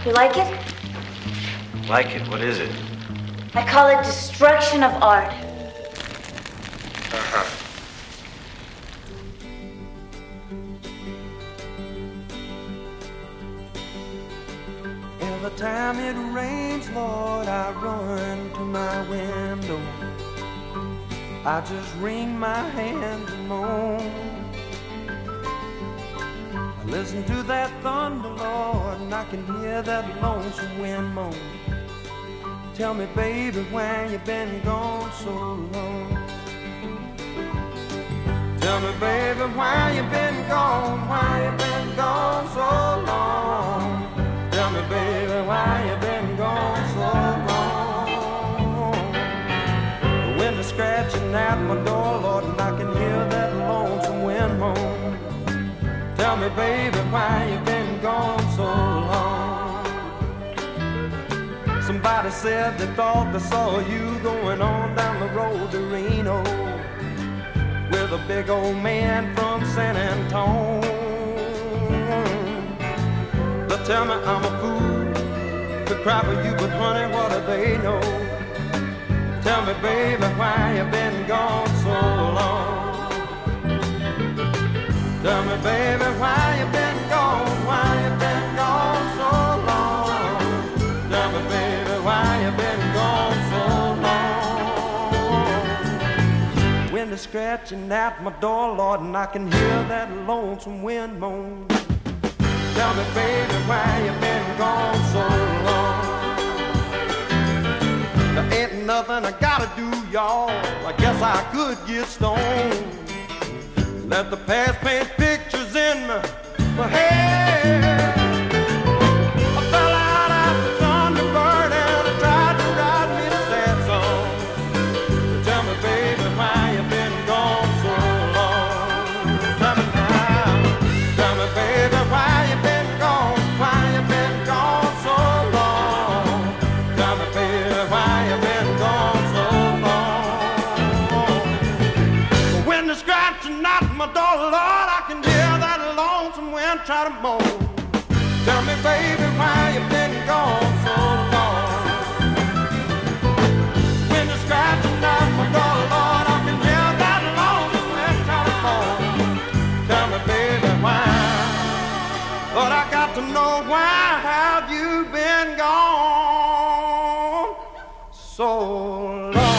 You like it? Like it? What is it? I call it destruction of art. Uh-huh. Every time it rains, Lord, I run to my window. I just wring my hands and moan. I listen to that thunder, Lord, and I can hear that lonesome wind moan. Tell me, baby, why you been gone so long? Tell me, baby, why you been gone? Why you been gone so long? Tell me, baby, why you been gone so long? The wind is scratching at my door, Lord, and I can hear that lonesome wind moan. Tell me, baby, why you been gone so long? Somebody said they thought they saw you going on down the road to Reno with a big old man from San Antone. They tell me I'm a fool to cry for you, but honey, what do they know? Tell me, baby, why you been gone so long? Tell me, baby, why you been gone? Why you been gone so long? Tell me, baby, why you been gone so long? Wind is scratching at my door, Lord, and I can hear that lonesome wind moan. Tell me, baby, why you been gone so long? There ain't nothing I gotta do, y'all. I guess I could get stoned. Let the past paint pictures in me. But hey, I fell out after Thunderbird and I tried to write me a sad song. Tell me, baby, why you been gone so long? Tell me now. Tell me, baby, why you been gone? Why you been gone so long? Tell me, baby, why you been gone so long? The wind is scratching out my door, Lord, I can hear that lonesome wind try to moan. Tell me, baby, why you been gone so long? Wind is scratching out my door, Lord, I can hear that lonesome wind try to moan. Tell me, baby, why? Lord, I got to know why have you been gone so long?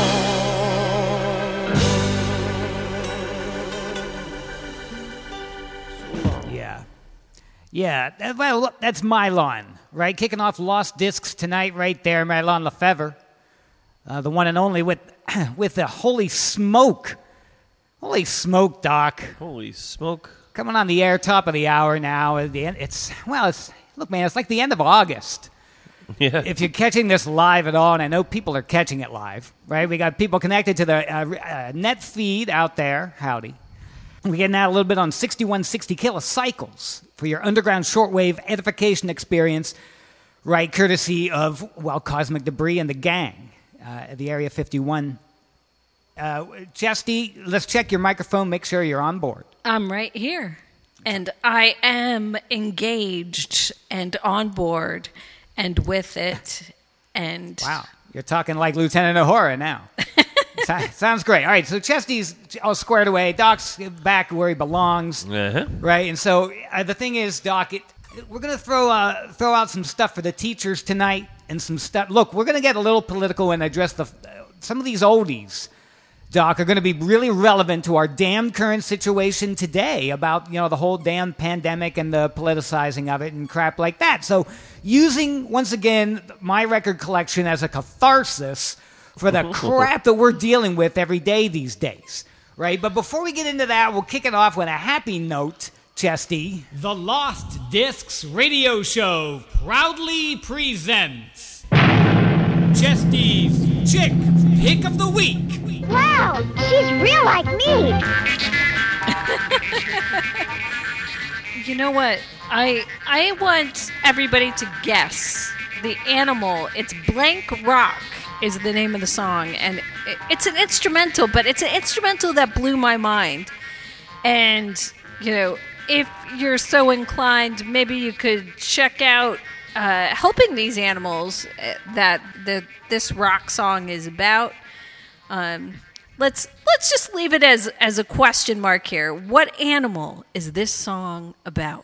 Yeah, well, look, that's Mylon, right? Kicking off Lost Discs tonight right there, Mylon Lefebvre. The one and only with the Holy Smoke. Holy Smoke, Doc. Holy smoke. Coming on the air, top of the hour now. Look, man, it's like the end of August. Yeah. If you're catching this live at all, and I know people are catching it live, right? We got people connected to the net feed out there. Howdy. We're getting out a little bit on 6160 kilocycles for your underground shortwave edification experience, right, courtesy of, well, Cosmic Debris and the gang at the Area 51. Chesty, let's check your microphone, make sure you're on board. I'm right here, and I am engaged and on board and with it, and... Wow, you're talking like Lieutenant Uhura now. Sounds great. All right, so Chesty's all squared away. Doc's back where he belongs, right? And so the thing is, Doc, we're going to throw out some stuff for the teachers tonight and some stuff. Look, we're going to get a little political and address some of these oldies, Doc, are going to be really relevant to our damn current situation today about, the whole damn pandemic and the politicizing of it and crap like that. So using, once again, my record collection as a catharsis for the crap that we're dealing with every day these days, right? But before we get into that, we'll kick it off with a happy note, Chesty. The Lost Discs Radio Show proudly presents Chesty's Chick Pick of the Week. Wow, she's real like me. You know what? I want everybody to guess the animal. It's Blank Rock is the name of the song, and it's an instrumental, but it's an instrumental that blew my mind. And, if you're so inclined, maybe you could check out helping these animals that this rock song is about. Let's just leave it as a question mark here. What animal is this song about?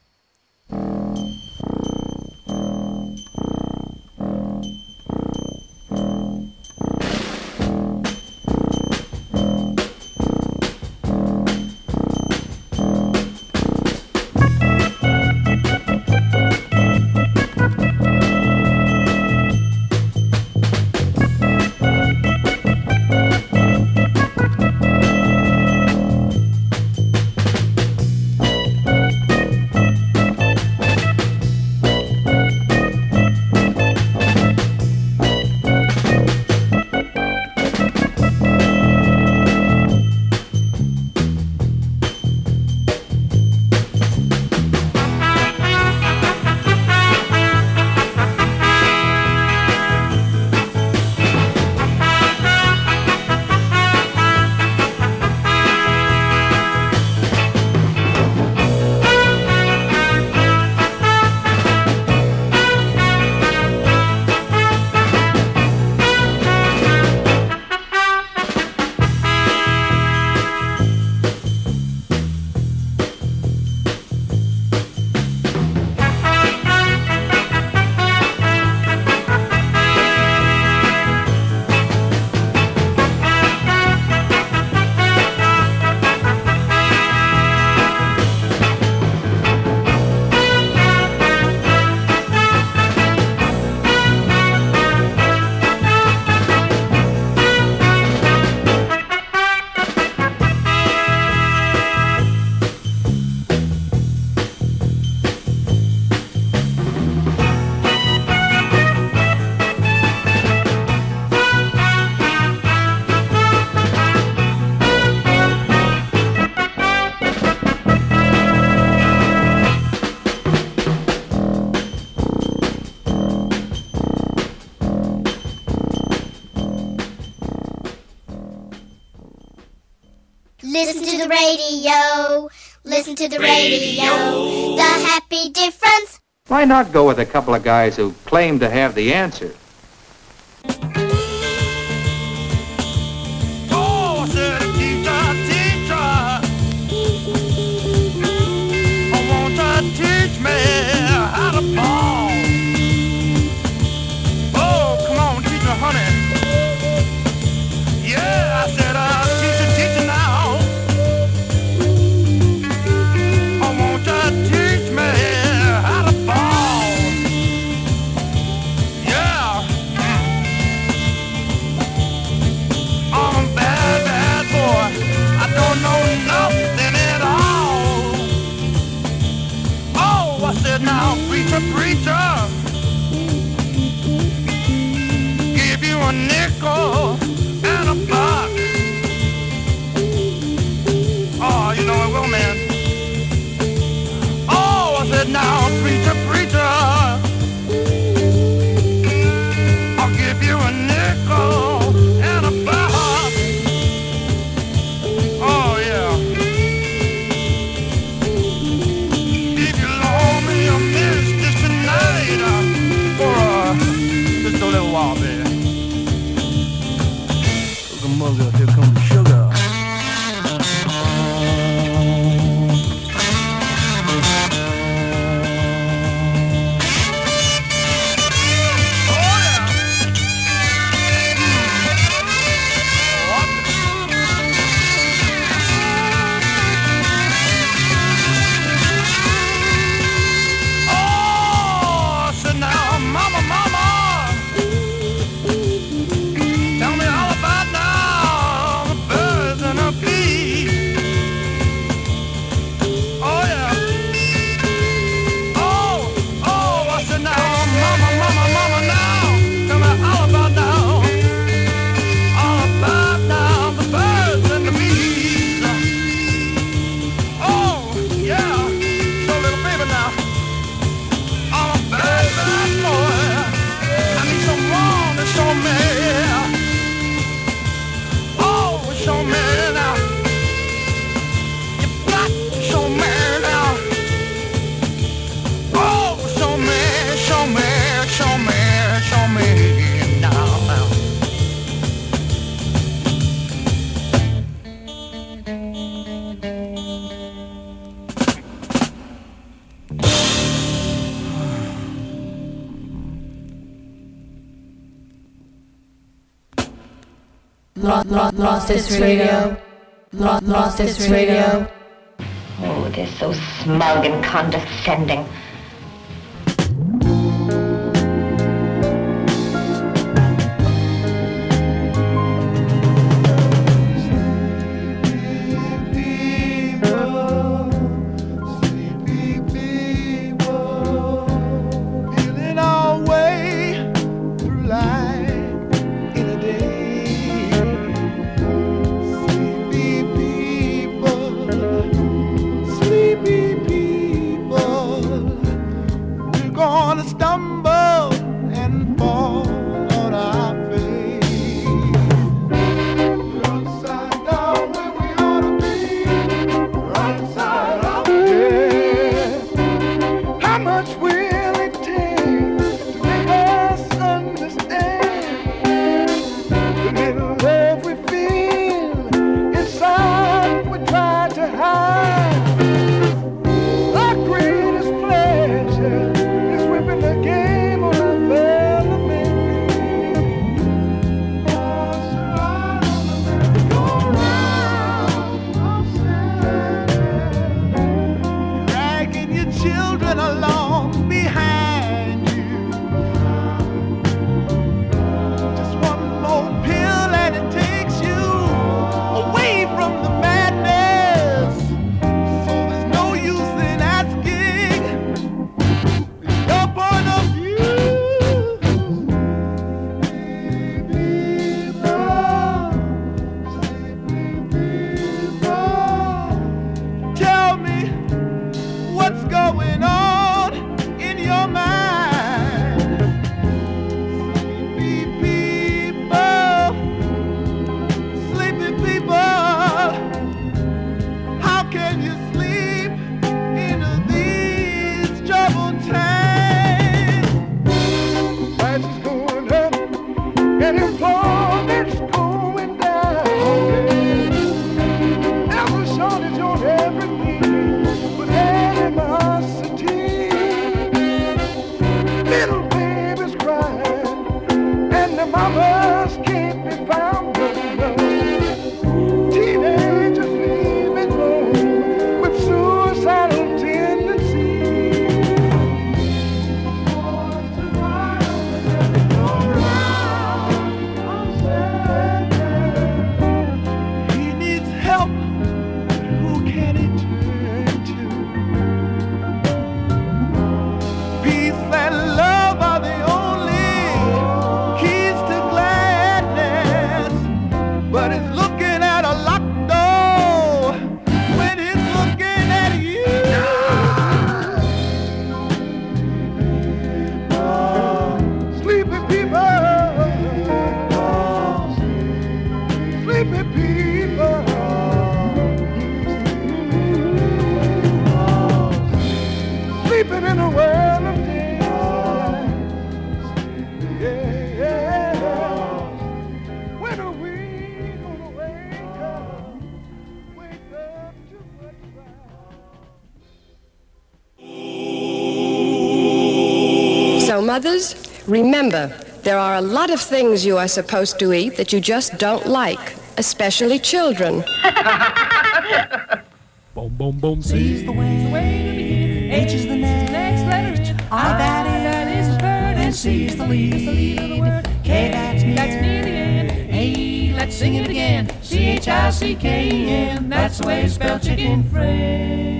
Listen to the radio. Listen to the radio. The happy difference. Why not go with a couple of guys who claim to have the answer? Oh, I said, teacher, I want you to teach me how to ball. Oh, come on, teach me, honey. Yeah, I said, teacher now. I want you to teach me how to ball. Yeah. I'm a bad, bad boy. I don't know nothing at all. Oh, I said, now, preacher, give you a nickel and a buck. Oh, you know it will, man. Oh, I said, now, preacher, I'll give you a nickel and a buck. Oh, yeah. If you loan me a miss tonight, for just a little while, baby. Mother, here comes the sugar. Tell me all about now. Lost this radio. Lost this radio. Oh, they're so smug and condescending. Mothers, remember, there are a lot of things you are supposed to eat that you just don't like, especially children. Boom, boom, boom. C's the way to begin. H is the next letter. I, that is the bird. And C is the lead of the word. K, that's near the end. A, let's sing it again. C-H-I-C-K-E-N. That's the way you spell chicken friend.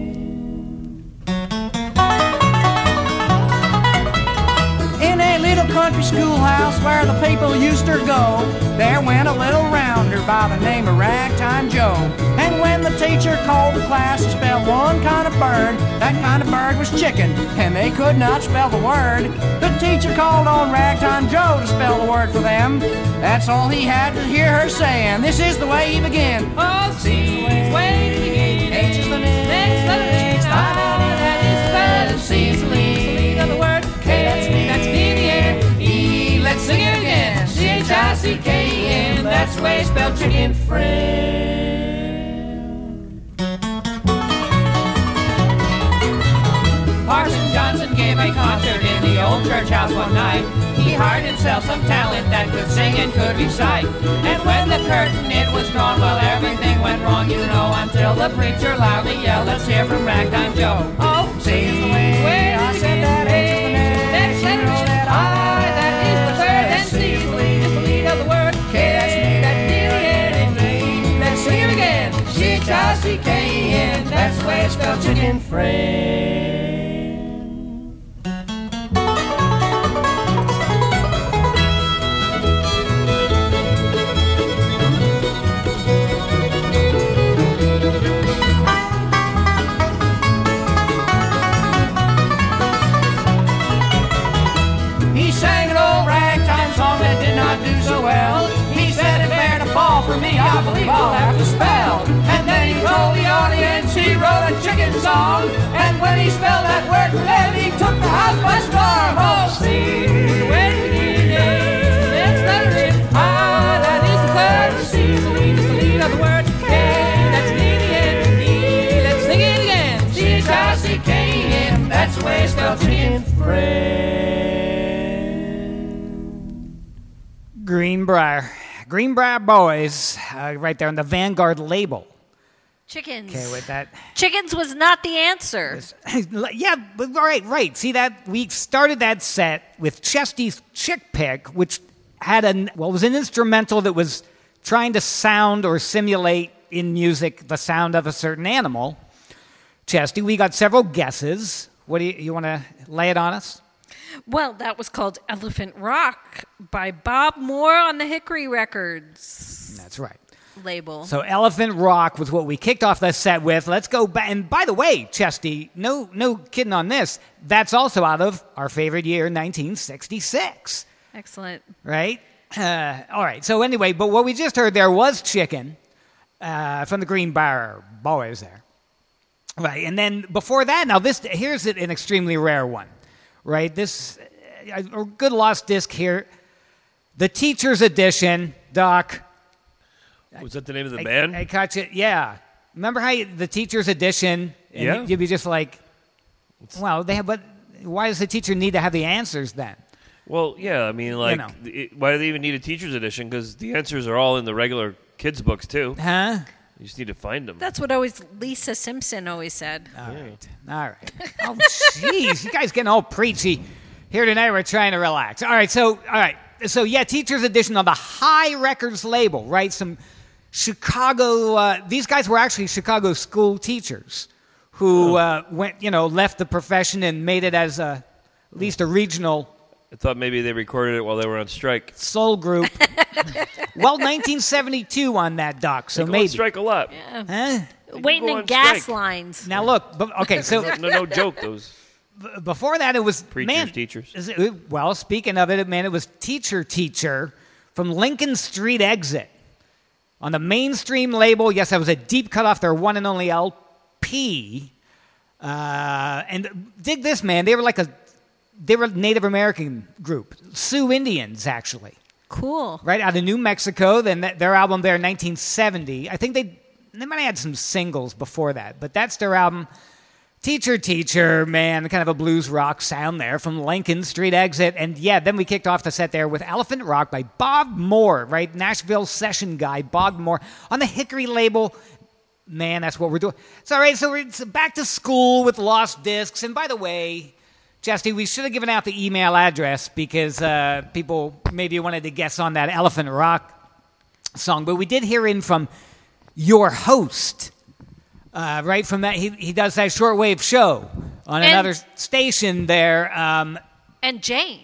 Country schoolhouse where the people used to go, there went a little rounder by the name of Ragtime Joe. And when the teacher called the class to spell one kind of bird, that kind of bird was chicken, and they could not spell the word. The teacher called on Ragtime Joe to spell the word for them. That's all he had to hear her saying. This is the way he began. Oh, C's the way to begin. H is the next letter. I, that is the bird. C is the lead of the word. K, that's near the end. Let's sing it again. C-H-I-C-K-E-N. That's the way you spell chicken friend. Parson Johnson gave a concert in the old church house one night. He he hired himself some talent that could sing and could recite. And when the curtain it was drawn, well, everything went wrong, you know, until the preacher loudly yelled, let's hear from Ragtime Joe. Oh, see the way I said that H is the next, you know that I, that is the third, and C is the lead of the word. K, that's me, that's D, and D. Let's sing it again. C-H-I-C-K-E-N, that's the way it's spelled chicken friend. Do so well. He said it fair to fall for me, I believe I'll have to spell. And then he told the audience he wrote a chicken song. And when he spelled that word for them, he took the house by storm. Oh, see, when he did, that's the rip. Ah, that is the third. C is the lead of the word. K, that's me, the end. D, let's sing it again. C-H-I-C-K-E-N, that's the way it's spelled chicken friend. Greenbrier Boys, right there on the Vanguard label. Chickens. Okay, with that. Chickens was not the answer. Yeah, but right. See that we started that set with Chesty's Chick Pick, which had was an instrumental that was trying to sound or simulate in music the sound of a certain animal. Chesty, we got several guesses. What do you want to lay it on us? Well, that was called Elephant Rock by Bob Moore on the Hickory Records. That's right. Label. So Elephant Rock was what we kicked off the set with. Let's go back. And by the way, Chesty, no kidding on this. That's also out of our favorite year, 1966. Excellent. Right? All right. So anyway, but what we just heard there was Chicken from the Greenbrier Boys there. Right. And then before that, now here's an extremely rare one. Right, this a good lost disc here. The Teacher's Edition, Doc. Was that the name of the band? I caught you. Yeah, remember how the Teacher's Edition? And yeah. You'd be just like, well, but why does the teacher need to have the answers then? Well, yeah, I mean, like, why do they even need a Teacher's Edition? Because the answers are all in the regular kids' books too. Huh? You just need to find them. That's what Lisa Simpson always said. All right. Oh, jeez. You guys getting all preachy. Here tonight we're trying to relax. All right. So, yeah, Teacher's Edition on the High Records label, right? Some Chicago, these guys were actually Chicago school teachers who left the profession and made it as at least a regional. I thought maybe they recorded it while they were on strike. Soul group. Well, 1972 on that, Doc. So they maybe on strike a lot. Yeah. Waiting in gas lines. Now look, okay, so no joke. Those before that, it was teachers. Well, speaking of it, it was Teacher from Lincoln Street Exit on the mainstream label. Yes, that was a deep cut off their one and only LP. And dig this, man. They were a Native American group, Sioux Indians, actually. Cool. Right out of New Mexico. Then their album there in 1970. I think they might have had some singles before that, but that's their album. Teacher, man, kind of a blues rock sound there from Lincoln Street Exit. And yeah, then we kicked off the set there with Elephant Rock by Bob Moore, right? Nashville session guy, Bob Moore, on the Hickory label. Man, that's what we're doing. So, all right, so we're back to school with lost discs. And by the way, Chesty, we should have given out the email address because people maybe wanted to guess on that Elephant Rock song. But we did hear in from your host, right from that. He does that shortwave show on another station there. And Jane.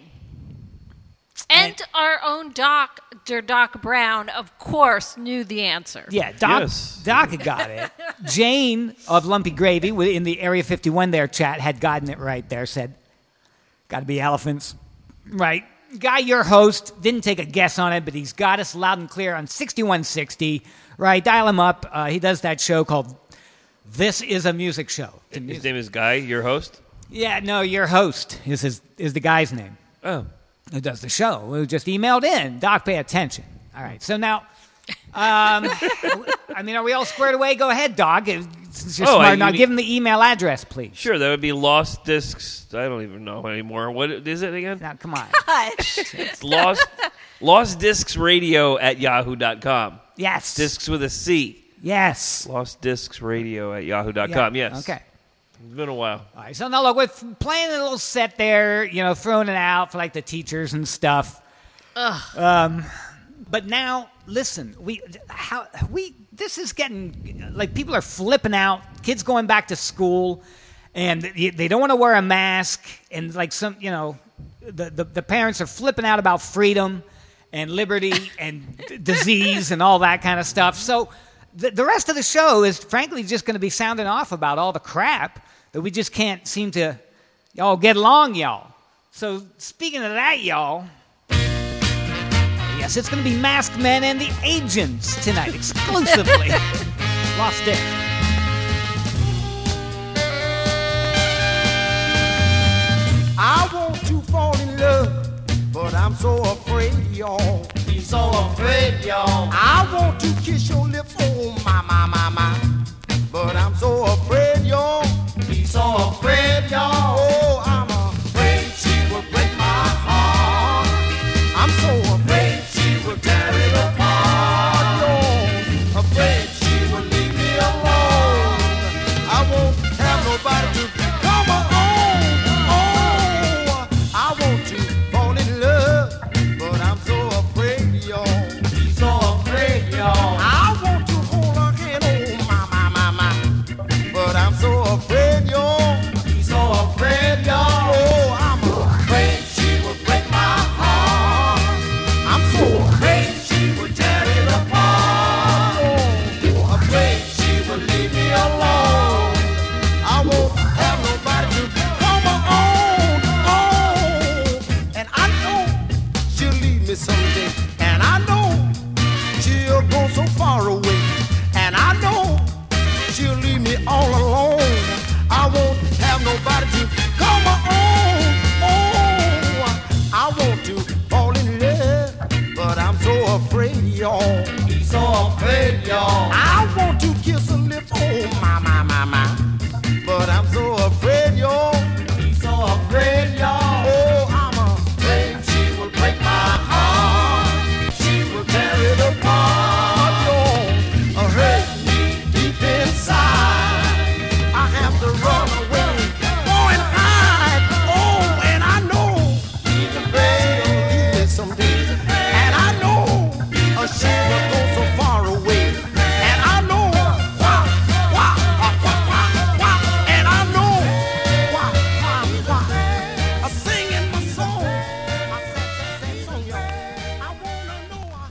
And our own Dr. Doc Brown, of course, knew the answer. Yeah, Doc got it. Jane of Lumpy Gravy in the Area 51 there chat had gotten it right there, said, got to be elephants. Right. Guy, your host, didn't take a guess on it, but he's got us loud and clear on 6160. Right, dial him up. He does that show called This Is a Music Show. His name is Guy, your host? Yeah, no, your host is the guy's name. Oh. Who does the show, who just emailed in. Doc, pay attention. All right, so now, are we all squared away? Go ahead, Doc. since you're smart enough, give them the email address, please. Sure, that would be Lost Discs. I don't even know anymore. What is it again? Now, come on. It's lostdiscsradio@yahoo.com. Yes. Discs with a C. Yes. Lostdiscsradio@yahoo.com. Yes. Okay. It's been a while. All right, so now look, we're playing a little set there, throwing it out for like the teachers and stuff. But now, listen, this is getting like people are flipping out. Kids going back to school, and they don't want to wear a mask, and like some, the parents are flipping out about freedom and liberty and disease and all that kind of stuff. So the rest of the show is frankly just going to be sounding off about all the crap that we just can't seem to y'all get along, y'all. So speaking of that, y'all. Yes, it's going to be Masked Men and the Agents tonight, exclusively. Lost Disc. I want to fall in love, but I'm so afraid, y'all. He's so afraid, y'all. I want to kiss your lips, oh my, but I'm so afraid, y'all. He's so afraid, y'all. Oh, I'm afraid she will break my heart. I'm so afraid she will tear it apart, y'all. Afraid she will leave me alone. I won't have nobody to come on. Oh, I want to fall in love, but I'm so afraid, y'all. He's so afraid, y'all. I want to hold her hand, oh my, but I'm so afraid, y'all. He's so afraid, y'all. Oh, I'm afraid she will break my heart. I'm so afraid she will tear it apart. Oh, afraid she will leave me alone. I won't have nobody to come on. Oh, and I know she'll leave me someday. And I know she'll go so far away. And I know she'll leave me all alone. I won't have nobody to come on. Oh, I want to fall in love, but I'm so afraid, y'all. He's so afraid, y'all. I want to kiss her lips, oh my, but I'm so afraid, y'all. He's so afraid, y'all. Oh, I'm afraid she will break my heart. She will tear it apart, y'all. Hurt me deep inside. I have to run away, go and hide. Oh, and I know she's afraid she'll leave me someday. And I know she will go so far away. And I know why. And I know why. I'm singing my song. My sad song, y'all. I wanna know why.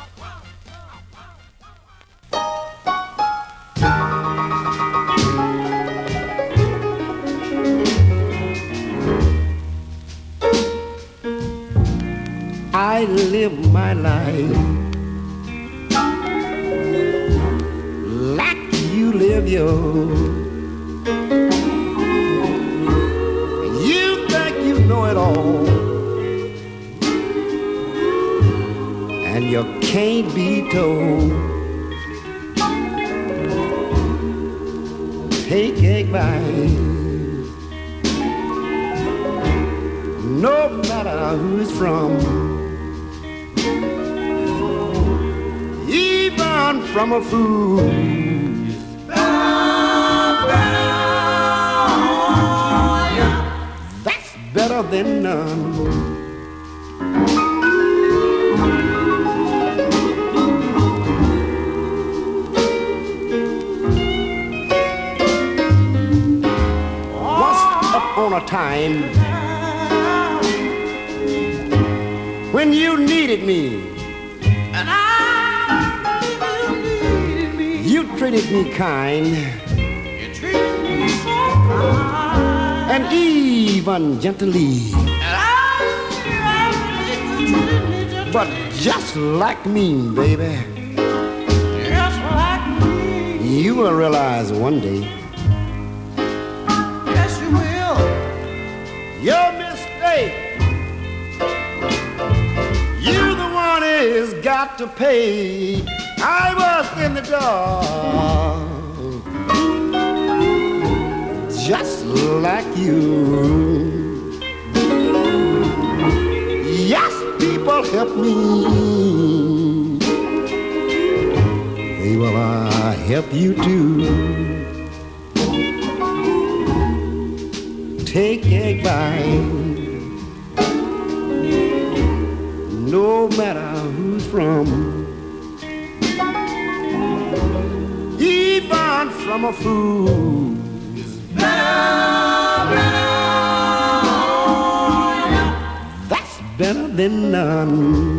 I live my life like you live yours. You think you know it all, and you can't be told. Take a bite, no matter who it's from. Even from a fool. That's better than none. Once upon a time, when you needed me, and you treated me kind. You treated me so kind. And even gently. But just like me, baby. Just like me. You will realize one day. Yes, you will. Your mistake. You the one who's got to pay. I was in the dark, just like you. Yes, people help me. They will help you too. Take advice, no matter who's from, even from a fool. That's better than none.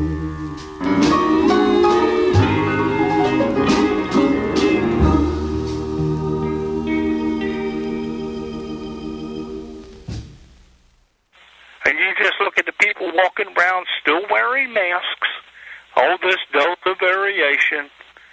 And you just look at the people walking around still wearing masks. All this Delta variation.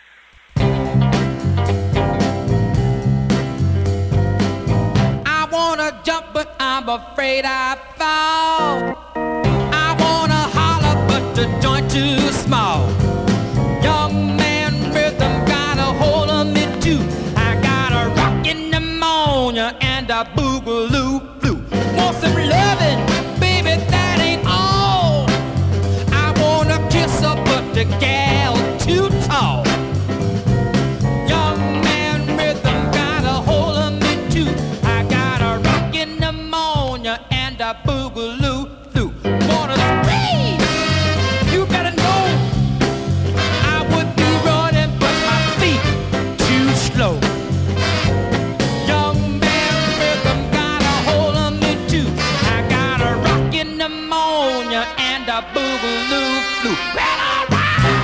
I wanna jump, but I'm afraid I fall. I wanna holler, but the joint too small. Young man rhythm got a hold of me too. I got a rockin' pneumonia and a boogaloo flu. Want some loving, baby, that ain't all. I wanna kiss her, but the gal too tall. Young man rhythm got a hold of me too. I got a rockin' pneumonia and a boogaloo flu. Wanna scream? You better know I would be running, but my feet too slow. Young man rhythm got a hold of me too. I got a rockin' pneumonia and a boogaloo flu. Well, all right.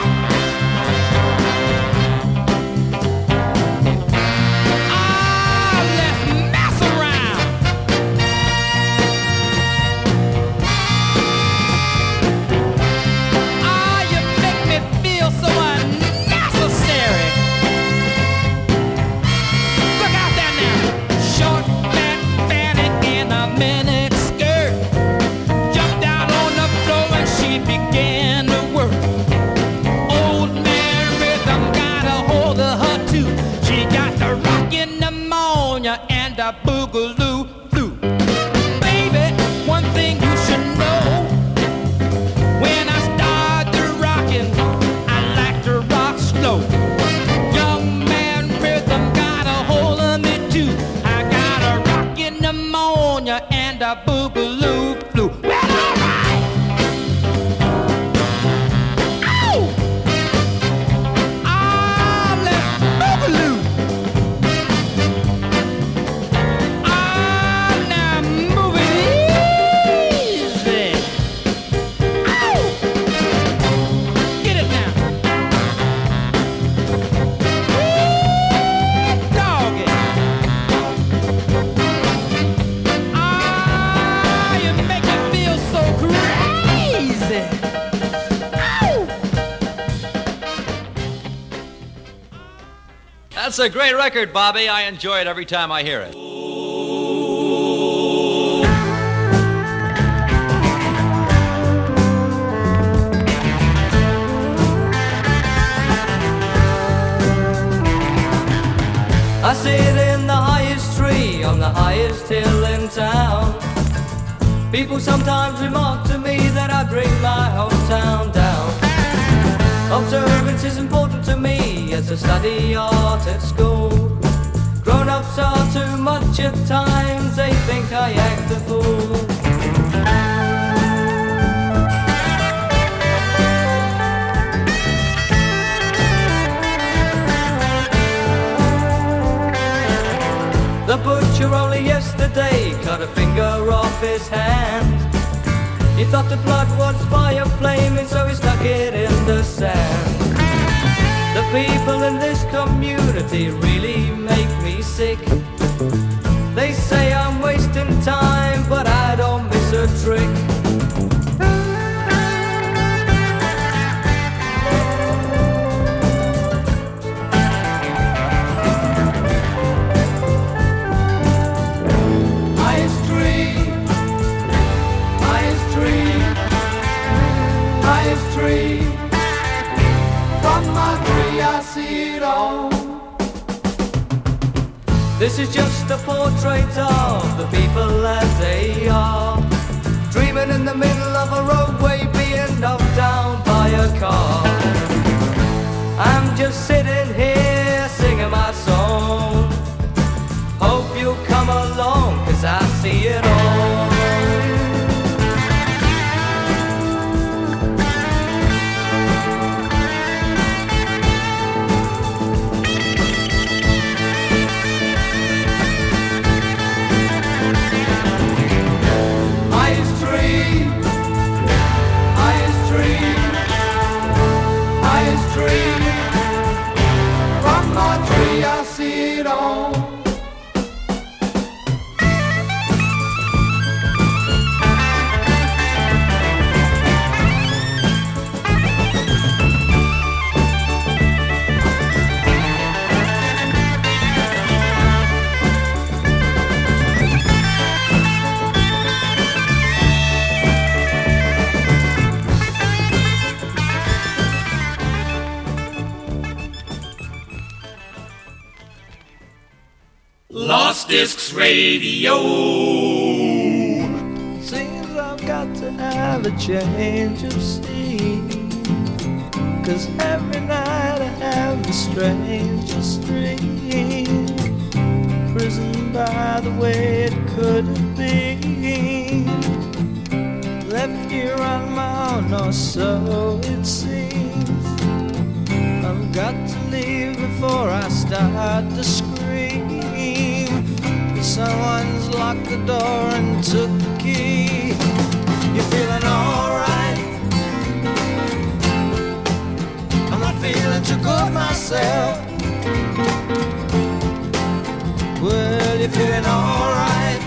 Let's mess around. You make me feel so unnecessary. Look out there now. Short, fat, fanny in a mini skirt. Jumped down on the floor and she began to work. Old man rhythm got a hold of her too. She got the rockin' pneumonia and a boogaloo flu. Baby, one thing you should know. When I start to rockin', I like to rock slow. Young man rhythm got a hold of me too. I got a rockin' pneumonia and a boogaloo flu. Well, all right. Ow! Let's boogaloo. Now move it easy. Ow! Get it now. Doggy. You make me feel so crazy. Ow! That's a great record, Bobby. I enjoy it every time I hear it. I sit in the highest tree on the highest hill in town. People sometimes remark to me that I bring my hometown down. Observance is important to me as I study art at school. Grown-ups are too much at times, they think I act the fool. The butcher only yesterday cut a finger off his hand. He thought the blood was fire flaming, so he stuck it in the sand. The people in this community really make me sick. They say I'm wasting time, but I don't miss a trick. This is just a portrait of the people as they are, dreaming in the middle of a roadway, being knocked down by a car. I'm just sitting here singing my song. Hope you'll come along, 'cause I see it all. Lost Discs Radio. Seems I've got to have a change of scene, 'cause every night I have the strangest dream. Prisoned by the way it could have been, left here on my own, or so it seems. I've got to leave before I start to scream. Someone's locked the door and took the key. You're feeling alright? I'm not feeling too good myself. Well, you're feeling alright?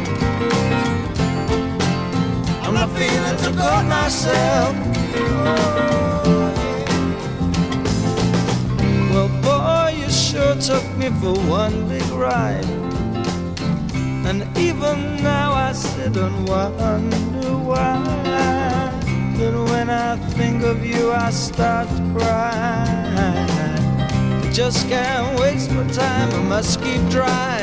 I'm not feeling too good myself. Well, boy, you sure took me for one big ride. And even now I sit and wonder why. Then when I think of you I start to cry. I just can't waste my time, I must keep dry.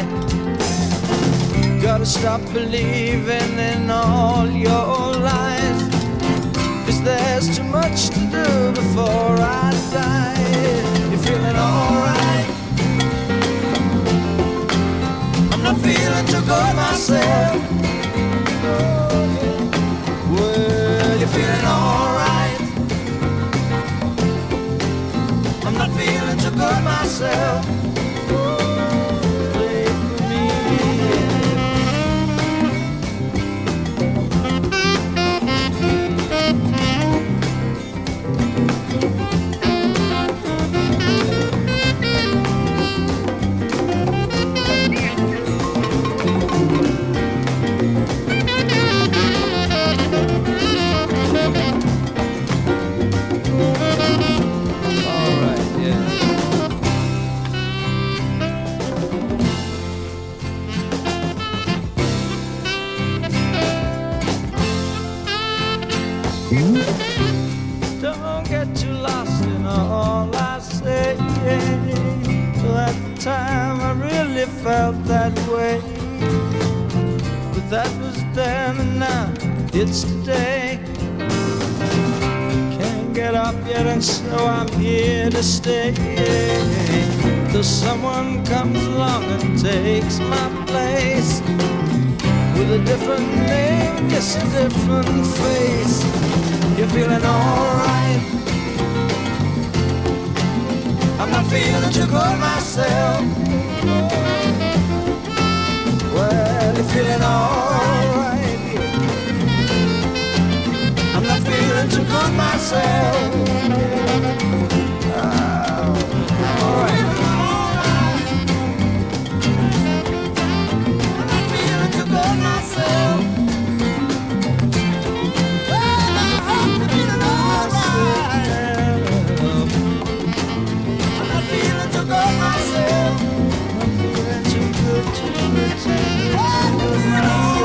Gotta stop believing in all your lies, 'cause there's too much to do before I die. You're feeling alright? I'm feeling too good myself. Well, you're feeling alright? I'm not feeling too good myself. Play for me. Don't get too lost in all I say. Well, at the time I really felt that way, but that was then and now it's today. Can't get up yet and so I'm here to stay, till someone comes along and takes my place, with a different name, yes, a different face. You're feeling alright? I'm not feeling too good myself. Well, you're feeling alright? I'm not feeling too good myself. Alright. I'm not feeling too good myself.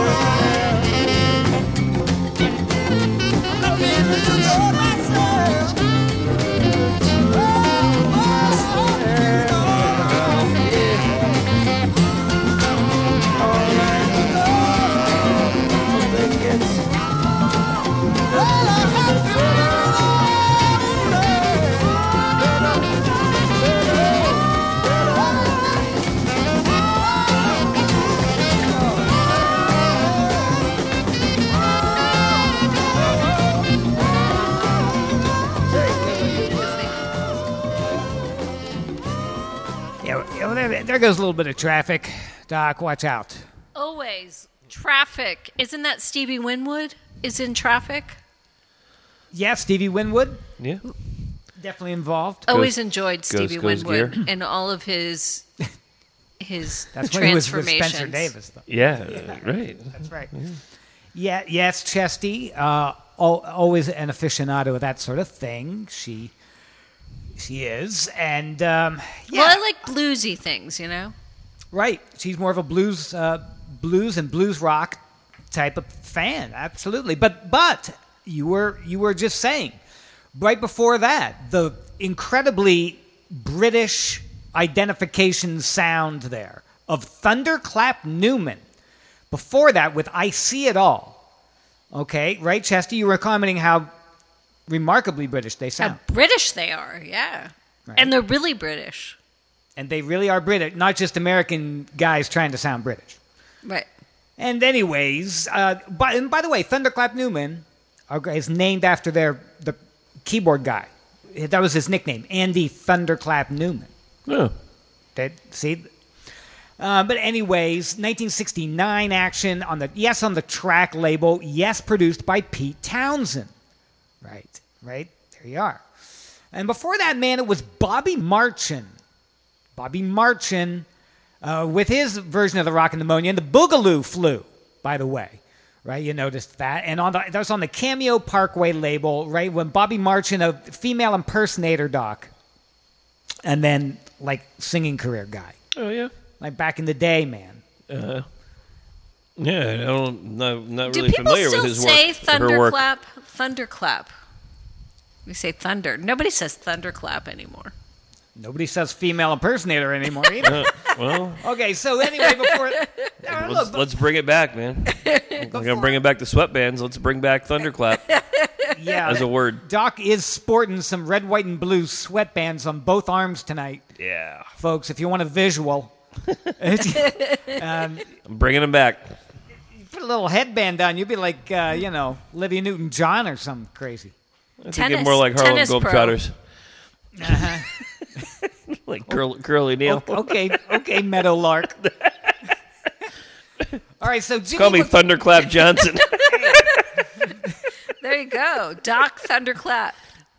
I'm not feeling too good myself. There goes a little bit of traffic. Doc, watch out. Always. Traffic. Isn't that Stevie Winwood is in Traffic? Yeah, Stevie Winwood. Yeah. Definitely involved. Always enjoyed Stevie Winwood and all of his That's when he was with transformations. Spencer Davis, though. Yeah, right. That's right. Yeah, yes, Chesty, always an aficionado of that sort of thing. She is, and Well, I like bluesy things, you know. Right, she's more of a blues and blues rock type of fan, absolutely. But you were just saying right before that the incredibly British identification sound there of Thunderclap Newman. Before that, with I See It All. Okay, right, Chesty? You were commenting how remarkably British they sound. How British they are, yeah. Right. And they're really British. And they really are British, not just American guys trying to sound British. Right. And anyways, by the way, Thunderclap Newman is named after the keyboard guy. That was his nickname, Andy Thunderclap Newman. Oh. See? But anyways, 1969 action on the track label, yes, produced by Pete Townsend. Right, there you are. And before that, man, it was Bobby Marchin. Bobby Marchin with his version of the Rockin' Pneumonia, and the Boogaloo Flu, by the way. Right, you noticed that. And that was on the Cameo Parkway label, right, when Bobby Marchin, a female impersonator, Doc, and then, like, singing career guy. Oh, yeah. Like back in the day, man. Yeah, not really familiar with his work. Do people still say thunderclap? Thunderclap. We say thunder. Nobody says thunderclap anymore. Nobody says female impersonator anymore either. Well, okay. So anyway, before let's bring it back, man. We're gonna bring it back to sweatbands. Let's bring back thunderclap. Yeah, as a word. Doc is sporting some red, white, and blue sweatbands on both arms tonight. Yeah, folks, if you want a visual. I'm bringing them back. Put a little headband on, you'd be like, Olivia Newton-John or something crazy. I think you're more like Harlem Globetrotters. Like Curly Neal. Okay, Meadowlark. All right, so Jimmy call me Thunderclap Johnson. There you go, Doc Thunderclap.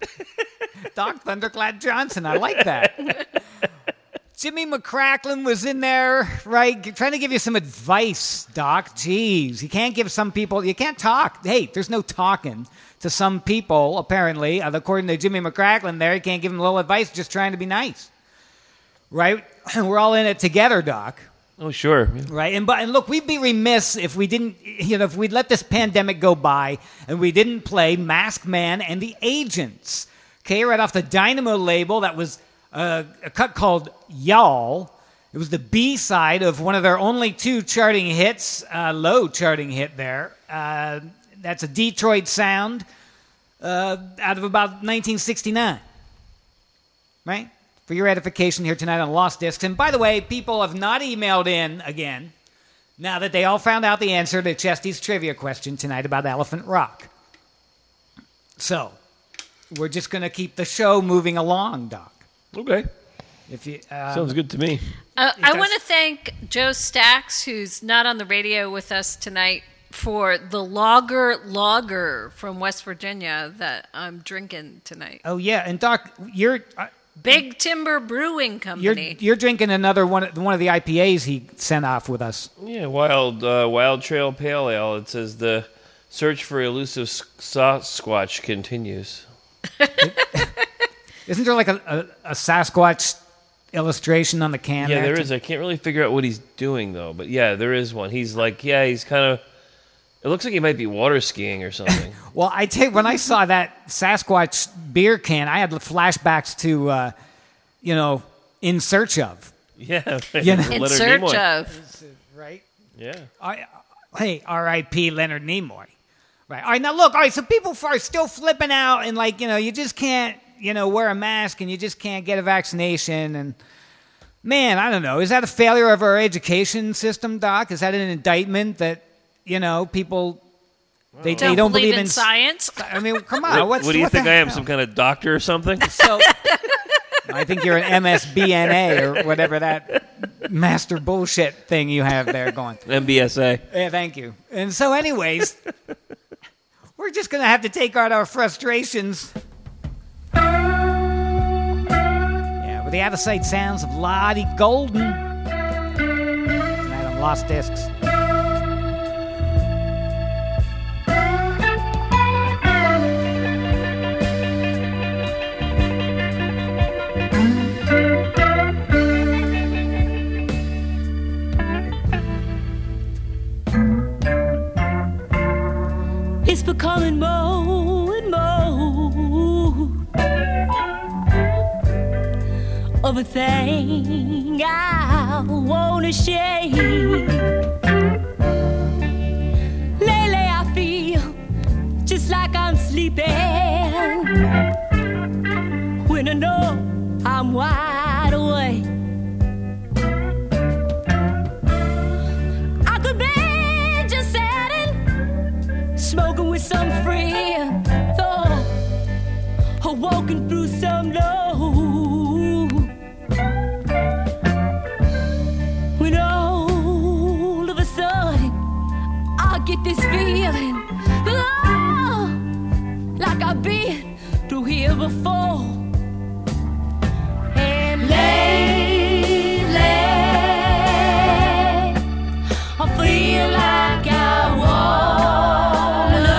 Doc Thunderclap Johnson. I like that. Jimmy McCracklin was in there, right, trying to give you some advice, Doc. Jeez, you can't give some people, you can't talk. Hey, there's no talking to some people, apparently. According to Jimmy McCracklin there, you can't give them a little advice, just trying to be nice. Right? We're all in it together, Doc. Oh, sure. Yeah. Right? And look, we'd be remiss if we didn't, if we'd let this pandemic go by and we didn't play Masked Man and the Agents. Okay, right off the Dynamo label, that was a cut called Y'all. It was the B-side of one of their only two charting hits, low charting hit there. That's a Detroit sound out of about 1969. Right? For your edification here tonight on Lost Discs. And by the way, people have not emailed in again now that they all found out the answer to Chesty's trivia question tonight about Elephant Rock. So, we're just going to keep the show moving along, Doc. Okay. If you, sounds good to me. I want to thank Joe Stacks, who's not on the radio with us tonight, for the lager from West Virginia that I'm drinking tonight. Oh, yeah. And, Doc, you're... Big Timber Brewing Company. You're drinking another one of the IPAs he sent off with us. Yeah, Wild Trail Pale Ale. It says the search for elusive Sasquatch continues. Isn't there like a Sasquatch illustration on the can? Yeah, there is. I can't really figure out what he's doing though. But yeah, there is one. He's like, he's kind of. It looks like he might be water skiing or something. Well, I tell you, when I saw that Sasquatch beer can, I had flashbacks to, In Search Of. Yeah. In Search Of. Right? Yeah. Hey, R.I.P. Leonard Nimoy. Right. All right, now look, all right, so people are still flipping out and you just can't, wear a mask and you just can't get a vaccination. And, man, I don't know. Is that a failure of our education system, Doc? Is that an indictment that, people, they don't believe in science. I mean, come on. What do you think I am, some kind of doctor or something? So, I think you're an MSBNA or whatever that master bullshit thing you have there going. MBSA. Yeah, thank you. And so anyways, we're just going to have to take out our frustrations. Yeah, with the out-of-sight sounds of Lottie Golden. Tonight on Lost Discs. It's becoming more and more of a thing I wanna share. Lately I feel just like I'm sleeping when I know I'm wide awake. I could be just sitting smoking with some friend, or walking through some low. When all of a sudden I get this feeling, oh, like I've been through here before. And lately I feel like I wanna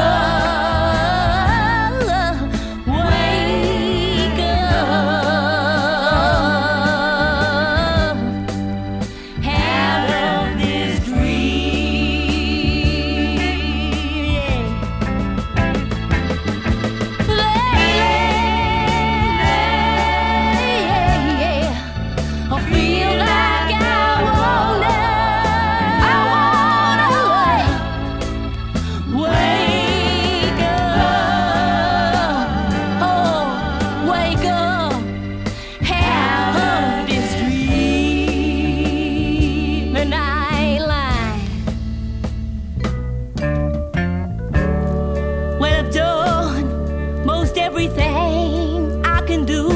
wake up out of this dream. I feel like I wanna wake up, oh, wake up out of this dream, and I ain't lying. Well, I've done most everything I can do,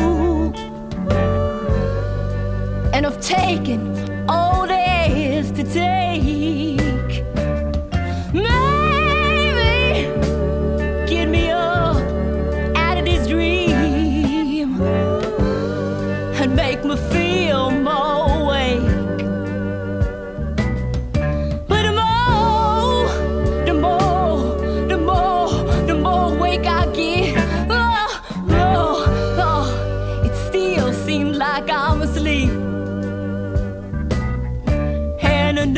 and I've taken all there is to take. Maybe get me up out of this dream and make me feel more awake. But the more awake I get, it still seems like I'm asleep. And I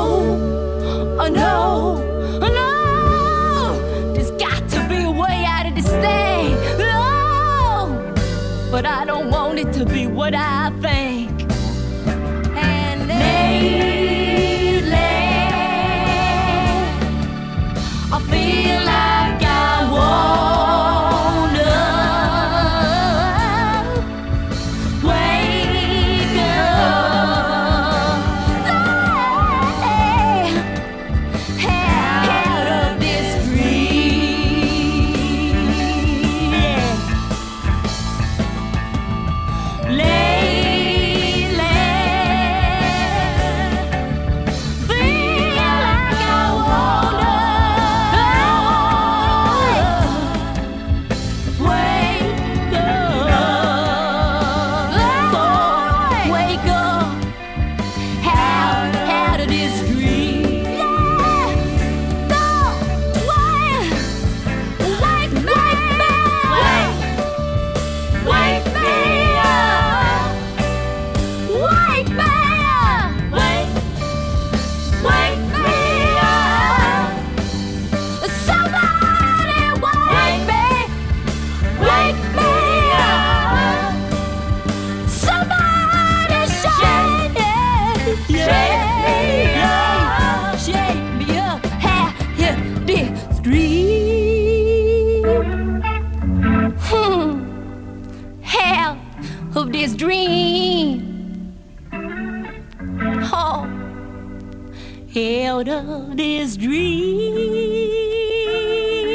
know, there's got to be a way out of this thing. Oh, but I don't want it to be what I think. And lately, I feel like I wanna wake up out of this dream. Lately, feel like I wanna wake up out of this dream. Wake me up. Wake me up. Wake me up. Somebody wake me. Wake me up. Somebody shake me up. Shake me up. Out of this dream. Out of this dream. Oh, out of this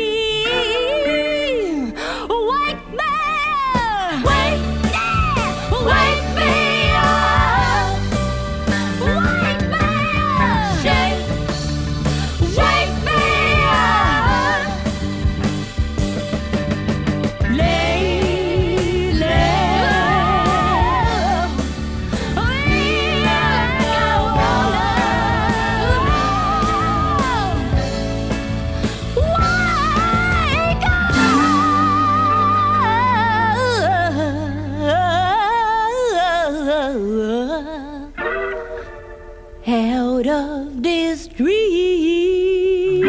dream. Wake me. Wake me. out of this dream.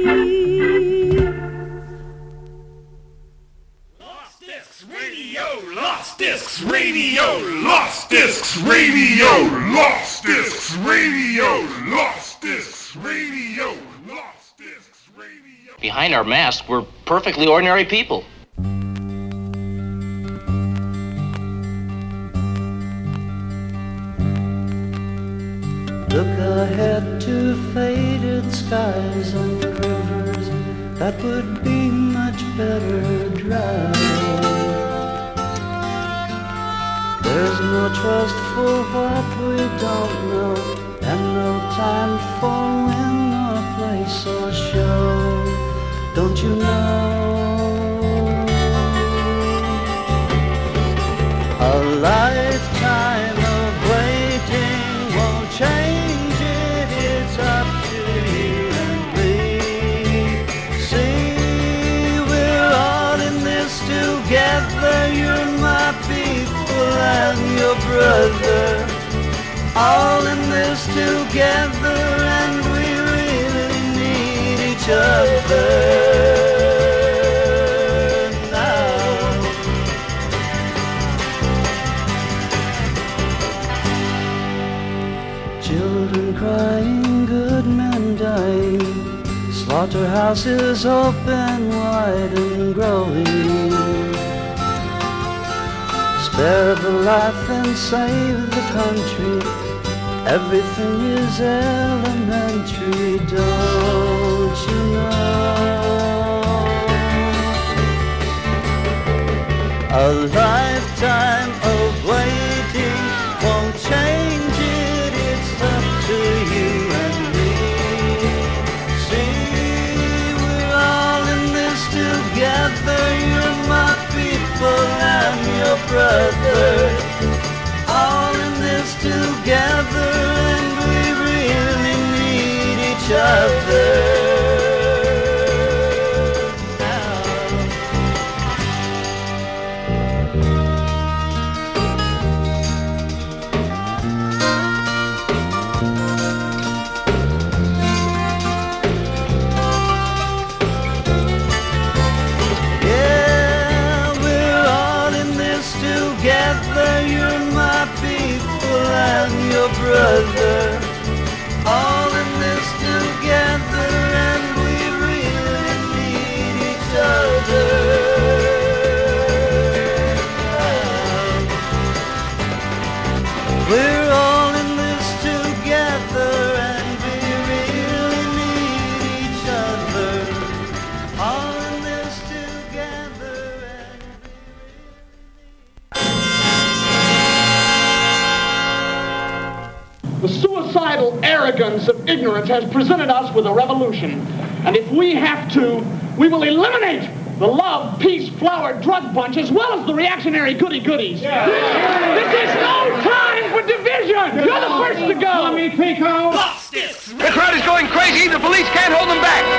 Lost Discs Radio, Lost Discs Radio, Lost Discs Radio, Lost Discs Radio, Lost Discs Radio, Lost Discs Radio. Behind our masks, we're perfectly ordinary people. Look ahead to faded skies and rivers that would be much better dry. There's no trust for what we don't know, and no time for when or place or show. Don't you know? A lifetime of waiting won't change it. It's up to you and me. See, we're all in this together. You're my people and your brother. All in this together, and we really need each other. Children crying, good men dying, slaughterhouses open wide and growing. Spare the life and save the country, everything is elementary, don't you know? A lifetime of waiting won't change it. It's up to you and me. See, we're all in this together. You're my people and your brother. All in this together, and we really need each other. Brother, all in this together, and we really need each other. We're all in this together, and we really need each other. All in this together, and the suicidal arrogance of ignorance has presented us with a revolution. And if we have to, we will eliminate the love, peace, flower, drug bunch, as well as the reactionary goody-goodies. Yeah. This is no time for division. You're the first to go. Let me take out. Lost Discs The crowd is going crazy. The police can't hold them back.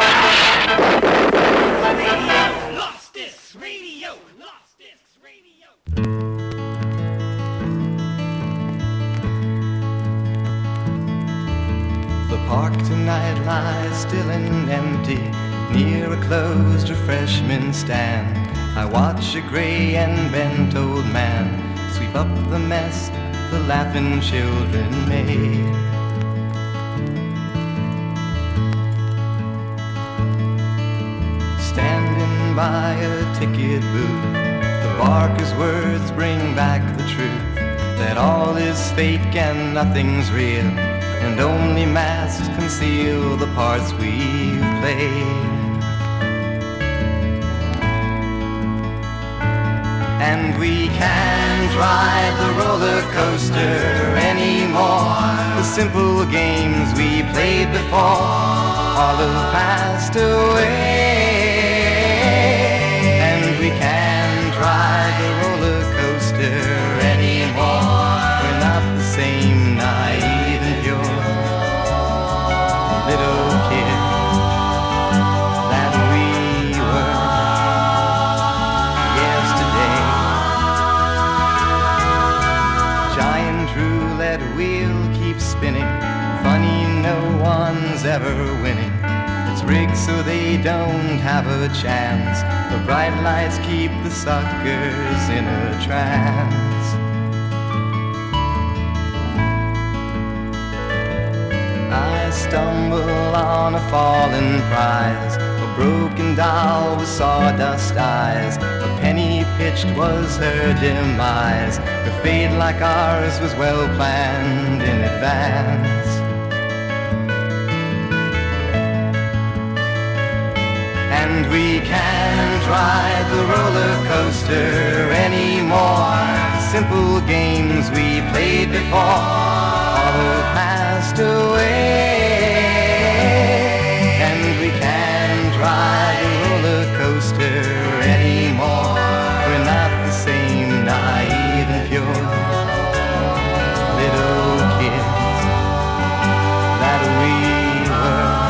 Radio, Lost Discs Radio, Lost Discs Radio. The park tonight lies still and empty, near a closed refreshment stand. I watch a gray and bent old man sweep up the mess the laughing children made. Standing by a ticket booth, the barker's words bring back the truth, that all is fake and nothing's real, and only masks conceal the parts we've played. And we can't ride the roller coaster anymore. The simple games we played before all have passed away. And we can't ride the roller coaster anymore. We're not the same naive and pure little kid that we were yesterday. Giant roulette wheel keeps spinning, funny never winning. It's rigged so they don't have a chance. The bright lights keep the suckers in a trance. I stumble on a fallen prize, a broken doll with sawdust eyes. A penny pitched was her demise. Her fate, like ours, was well planned in advance. And we can't ride the roller coaster anymore. Simple games we played before all have passed away. And we can't ride the roller coaster anymore. We're not the same naive and pure little kids that we were.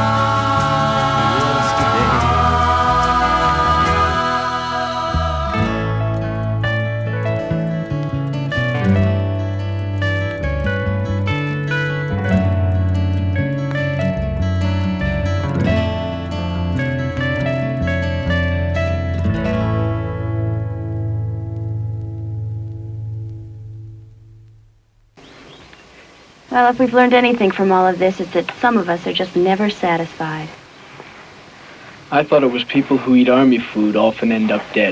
Well, if we've learned anything from all of this, it's that some of us are just never satisfied. I thought it was people who eat army food often end up dead.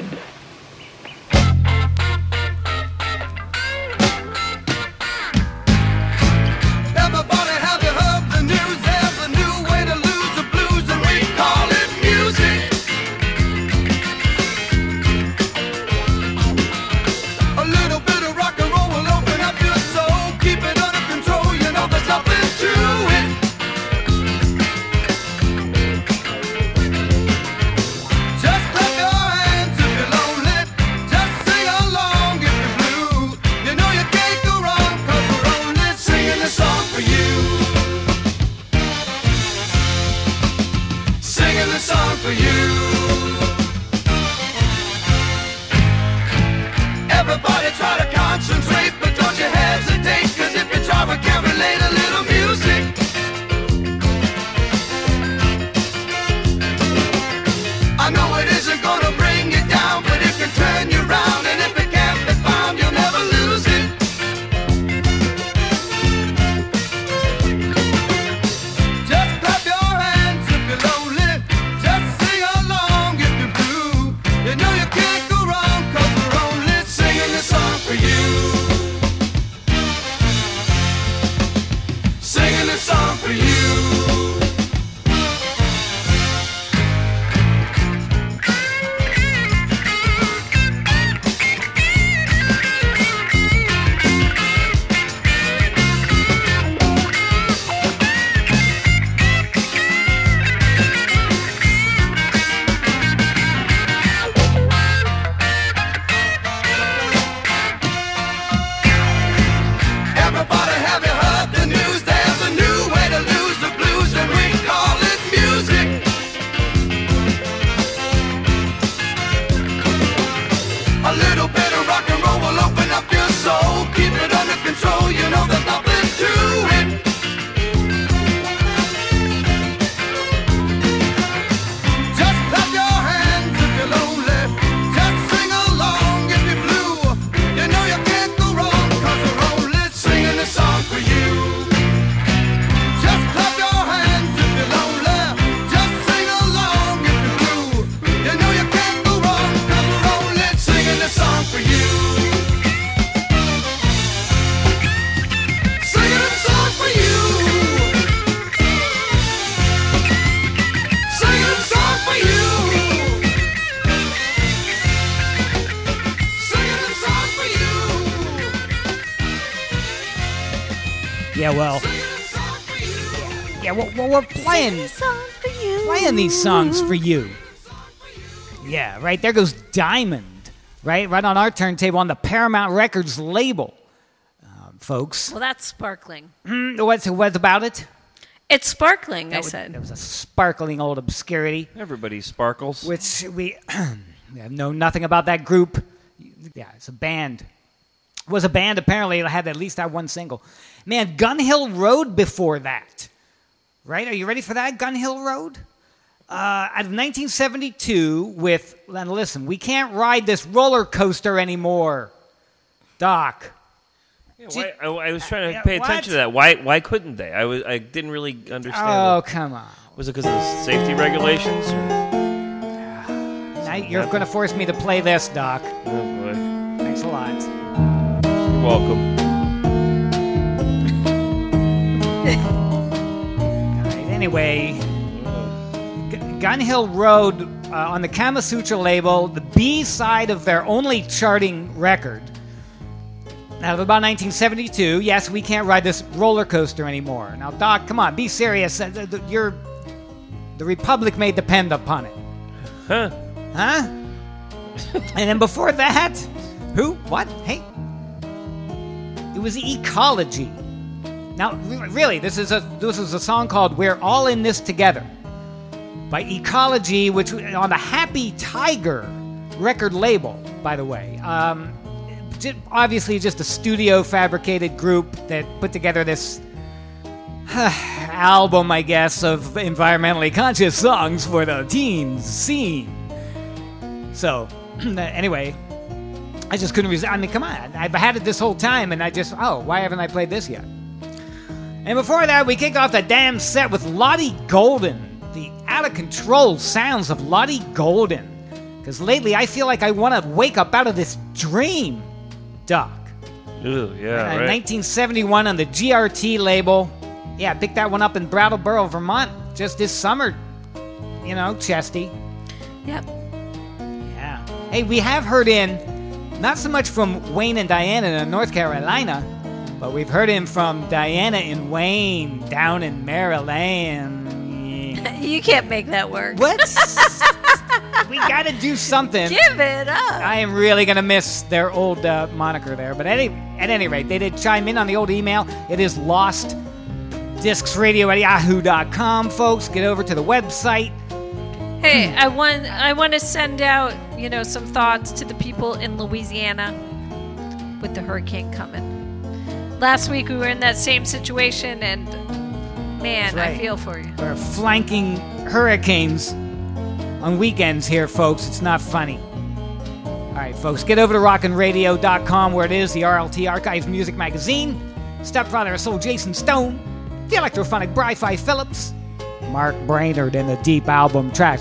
Well, we're playing these songs for you. Yeah, right. There goes Diamond, right on our turntable on the Paramount Records label, folks. Well, that's sparkling. What's about it? It's sparkling, I said. It was a sparkling old obscurity. Everybody sparkles. Which we know nothing about that group. Yeah, it's a band. It was a band, apparently. It had at least one single. Man, Gun Hill Road before that. Right? Are you ready for that? Gun Hill Road? Out of 1972 with, and listen, we can't ride this roller coaster anymore, Doc. Yeah, I was trying to pay attention to that. Why couldn't they? I didn't really understand. Oh, come on. Was it because of the safety regulations? Now you're going to force me to play this, Doc. Oh, boy. Thanks a lot. You're welcome. All right, anyway, Gun Hill Road on the Kama Sutra label, the B side of their only charting record. Out of about 1972, yes, we can't ride this roller coaster anymore. Now, Doc, come on, be serious. The Republic may depend upon it. Huh? And then before that, who? What? Hey. It was Ecology. Now, really, this is a song called "We're All in This Together" by Ecology, which on the Happy Tiger record label, by the way. Obviously, just a studio fabricated group that put together this album, I guess, of environmentally conscious songs for the teens scene. So, anyway, I just couldn't resist. I mean, come on. I've had it this whole time, and why haven't I played this yet? And before that, we kick off the damn set with Lottie Golden. The out-of-control sounds of Lottie Golden. Because lately, I feel like I want to wake up out of this dream, Doc. Ooh, yeah, right. 1971 on the GRT label. Yeah, I picked that one up in Brattleboro, Vermont, just this summer. You know, Chesty. Yep. Yeah. Hey, we have heard in, not so much from Wayne and Diana in North Carolina, but we've heard him from Diana and Wayne down in Maryland. You can't make that work. What? We gotta do something. Give it up. I am really gonna miss their old moniker there. But at any rate, they did chime in on the old email. It is lostdiscsradio@yahoo.com, folks. Get over to the website. Hey, I want to send out, some thoughts to the people in Louisiana with the hurricane coming. Last week we were in that same situation, and man, right. I feel for you. We're flanking hurricanes on weekends here, folks. It's not funny. All right, folks, get over to rockinradio.com, where it is, the RLT Archives Music Magazine. Stepfather of Soul, Jason Stone. The Electrophonic Bri-Fi Phillips. Mark Brainerd in the Deep album. Track.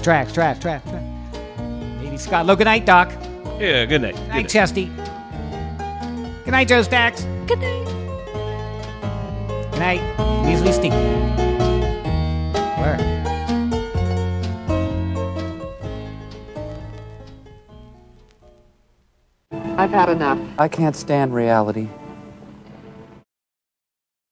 Maybe Scott Lowe. Good night, Doc. Yeah, good night. Good night, Chesty. Good night, Joe Stacks. Good night. Good night, Weasley Steve. Where? I've had enough. I can't stand reality.